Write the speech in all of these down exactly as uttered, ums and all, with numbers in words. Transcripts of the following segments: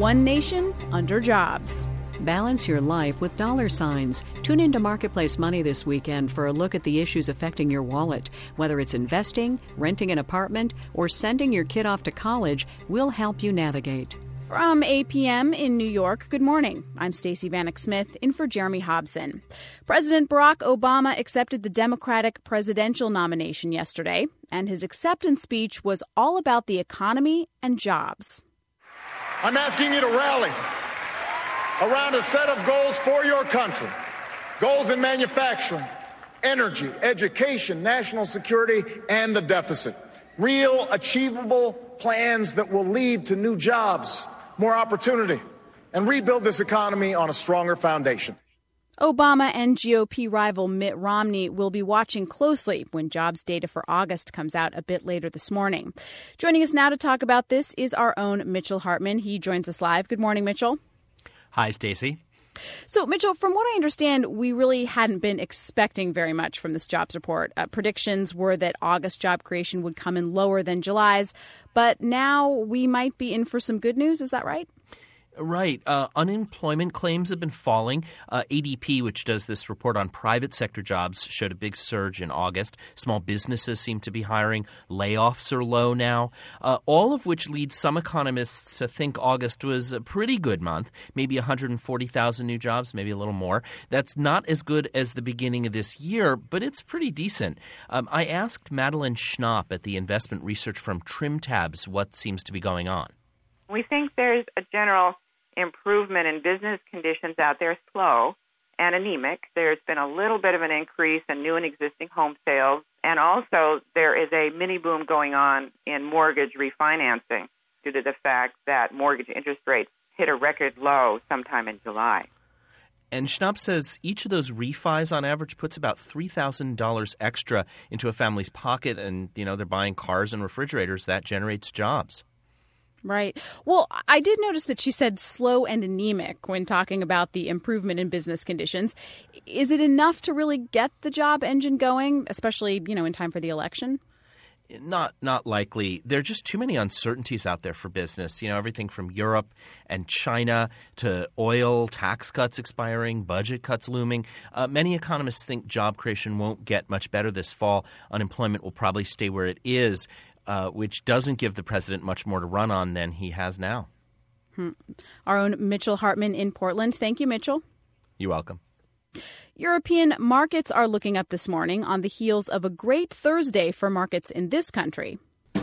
one nation under jobs. Balance your life with dollar signs. Tune into Marketplace Money this weekend for a look at the issues affecting your wallet. Whether it's investing, renting an apartment, or sending your kid off to college, we'll help you navigate. From eight p.m. in New York, good morning. I'm Stacey Vanek Smith, in for Jeremy Hobson. President Barack Obama accepted the Democratic presidential nomination yesterday, and his acceptance speech was all about the economy and jobs. I'm asking you to rally around a set of goals for your country. Goals in manufacturing, energy, education, national security, and the deficit. Real, achievable plans that will lead to new jobs, more opportunity, and rebuild this economy on a stronger foundation. Obama and G O P rival Mitt Romney will be watching closely when jobs data for August comes out a bit later this morning. Joining us now to talk about this is our own Mitchell Hartman. He joins us live. Good morning, Mitchell. Hi, Stacey. So, Mitchell, from what I understand, we really hadn't been expecting very much from this jobs report. Uh, predictions were that August job creation would come in lower than July's, but now we might be in for some good news. Is that right? Right. Uh, unemployment claims have been falling. Uh, A D P, which does this report on private sector jobs, showed a big surge in August. Small businesses seem to be hiring. Layoffs are low now, uh, all of which leads some economists to think August was a pretty good month, maybe one hundred forty thousand new jobs, maybe a little more. That's not as good as the beginning of this year, but it's pretty decent. Um, I asked Madeline Schnapp at the investment research firm TrimTabs what seems to be going on. We think there's a general improvement in business conditions out there, slow and anemic. There's been a little bit of an increase in new and existing home sales, and also there is a mini boom going on in mortgage refinancing due to the fact that mortgage interest rates hit a record low sometime in July. And Schnapp says each of those refis on average puts about three thousand dollars extra into a family's pocket, and, you know, they're buying cars and refrigerators. That generates jobs. Right. Well, I did notice that she said slow and anemic when talking about the improvement in business conditions. Is it enough to really get the job engine going, especially, you know, in time for the election? Not not likely. There are just too many uncertainties out there for business. You know, everything from Europe and China to oil, tax cuts expiring, budget cuts looming. Uh, many economists think job creation won't get much better this fall. Unemployment will probably stay where it is. Uh, which doesn't give the president much more to run on than he has now. Hmm. Our own Mitchell Hartman in Portland. Thank you, Mitchell. You're welcome. European markets are looking up this morning on the heels of a great Thursday for markets in this country.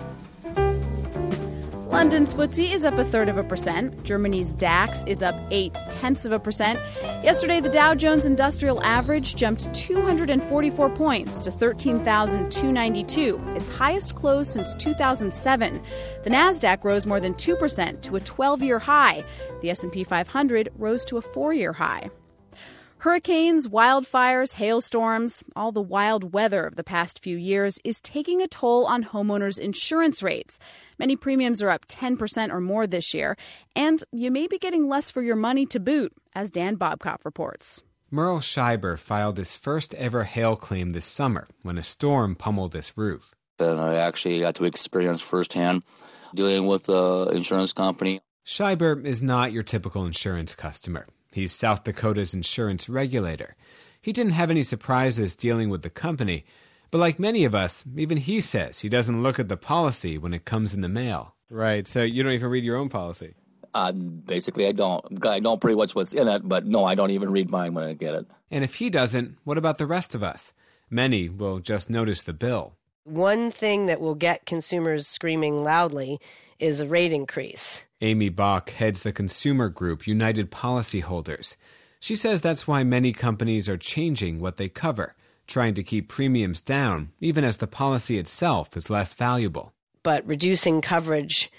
London's F T S E is up a third of a percent. Germany's DAX is up eight tenths of a percent. Yesterday, the Dow Jones Industrial Average jumped two hundred forty-four points to thirteen thousand two hundred ninety-two, its highest close since two thousand seven. The Nasdaq rose more than two percent to a twelve-year high. The S and P five hundred rose to a four-year high. Hurricanes, wildfires, hailstorms, all the wild weather of the past few years is taking a toll on homeowners' insurance rates. Many premiums are up ten percent or more this year, and you may be getting less for your money to boot, as Dan Bobkoff reports. Merle Schreiber filed his first ever hail claim this summer when a storm pummeled his roof. And I actually got to experience firsthand dealing with the insurance company. Schreiber is not your typical insurance customer. He's South Dakota's insurance regulator. He didn't have any surprises dealing with the company, but like many of us, even he says he doesn't look at the policy when it comes in the mail. Right, so you don't even read your own policy? Uh, basically, I don't. I know pretty much what's in it, but no, I don't even read mine when I get it. And if he doesn't, what about the rest of us? Many will just notice the bill. One thing that will get consumers screaming loudly is a rate increase. Amy Bach heads the consumer group United Policyholders. She says that's why many companies are changing what they cover, trying to keep premiums down, even as the policy itself is less valuable. But reducing coverage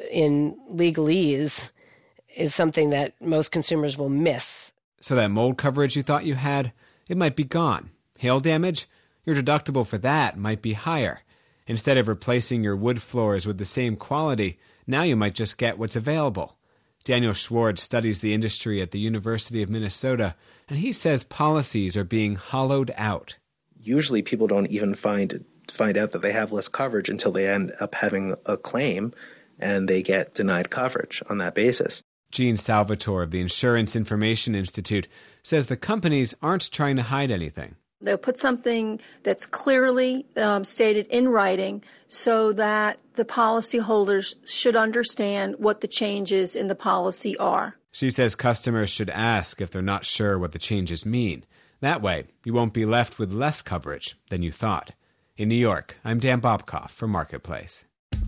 in legalese is something that most consumers will miss. So that mold coverage you thought you had, it might be gone. Hail damage? Your deductible for that might be higher. Instead of replacing your wood floors with the same quality, now you might just get what's available. Daniel Schwartz studies the industry at the University of Minnesota, and he says policies are being hollowed out. Usually people don't even find find out that they have less coverage until they end up having a claim, and they get denied coverage on that basis. Jean Salvatore of the Insurance Information Institute says the companies aren't trying to hide anything. They'll put something that's clearly um, stated in writing so that the policyholders should understand what the changes in the policy are. She says customers should ask if they're not sure what the changes mean. That way, you won't be left with less coverage than you thought. In New York, I'm Dan Bobkoff for Marketplace.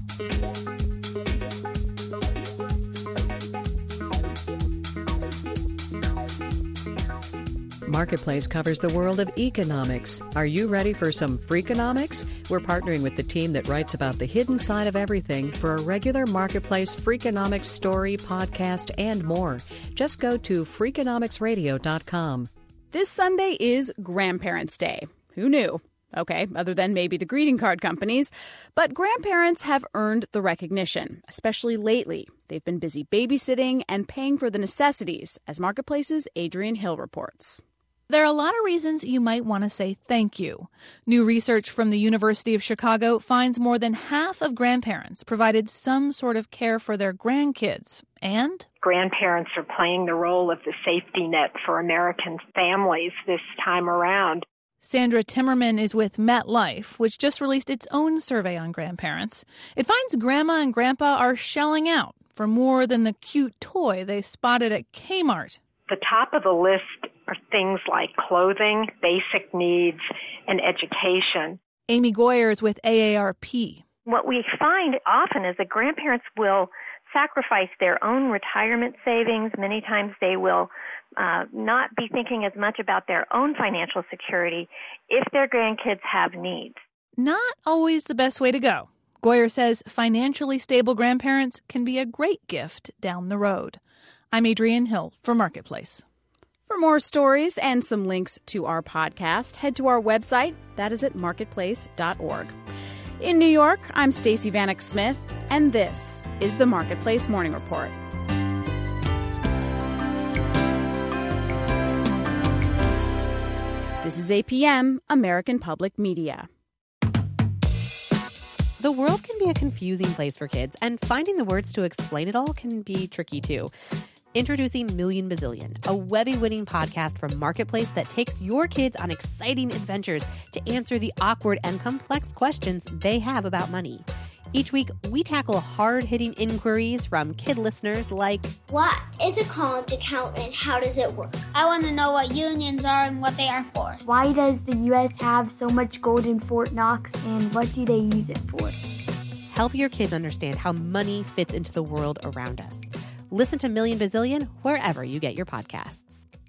Marketplace covers the world of economics. Are you ready for some Freakonomics? We're partnering with the team that writes about the hidden side of everything for a regular Marketplace Freakonomics story, podcast, and more. Just go to freakonomics radio dot com. This Sunday is Grandparents' Day. Who knew? Okay, other than maybe the greeting card companies. But grandparents have earned the recognition, especially lately. They've been busy babysitting and paying for the necessities, as Marketplace's Adrienne Hill reports. There are a lot of reasons you might want to say thank you. New research from the University of Chicago finds more than half of grandparents provided some sort of care for their grandkids. And grandparents are playing the role of the safety net for American families this time around. Sandra Timmerman is with MetLife, which just released its own survey on grandparents. It finds grandma and grandpa are shelling out for more than the cute toy they spotted at Kmart. The top of the list are things like clothing, basic needs, and education. Amy Goyer is with A A R P. What we find often is that grandparents will sacrifice their own retirement savings. Many times they will uh, not be thinking as much about their own financial security if their grandkids have needs. Not always the best way to go. Goyer says financially stable grandparents can be a great gift down the road. I'm Adrienne Hill for Marketplace. For more stories and some links to our podcast, head to our website. That is at marketplace dot org. In New York, I'm Stacey Vanek Smith, and this is the Marketplace Morning Report. This is A P M, American Public Media. The world can be a confusing place for kids, and finding the words to explain it all can be tricky too. Introducing Million Bazillion, a Webby-winning podcast from Marketplace that takes your kids on exciting adventures to answer the awkward and complex questions they have about money. Each week, we tackle hard-hitting inquiries from kid listeners like, what is a college account and how does it work? I want to know what unions are and what they are for. Why does the U S have so much gold in Fort Knox and what do they use it for? Help your kids understand how money fits into the world around us. Listen to Million Bazillion wherever you get your podcasts.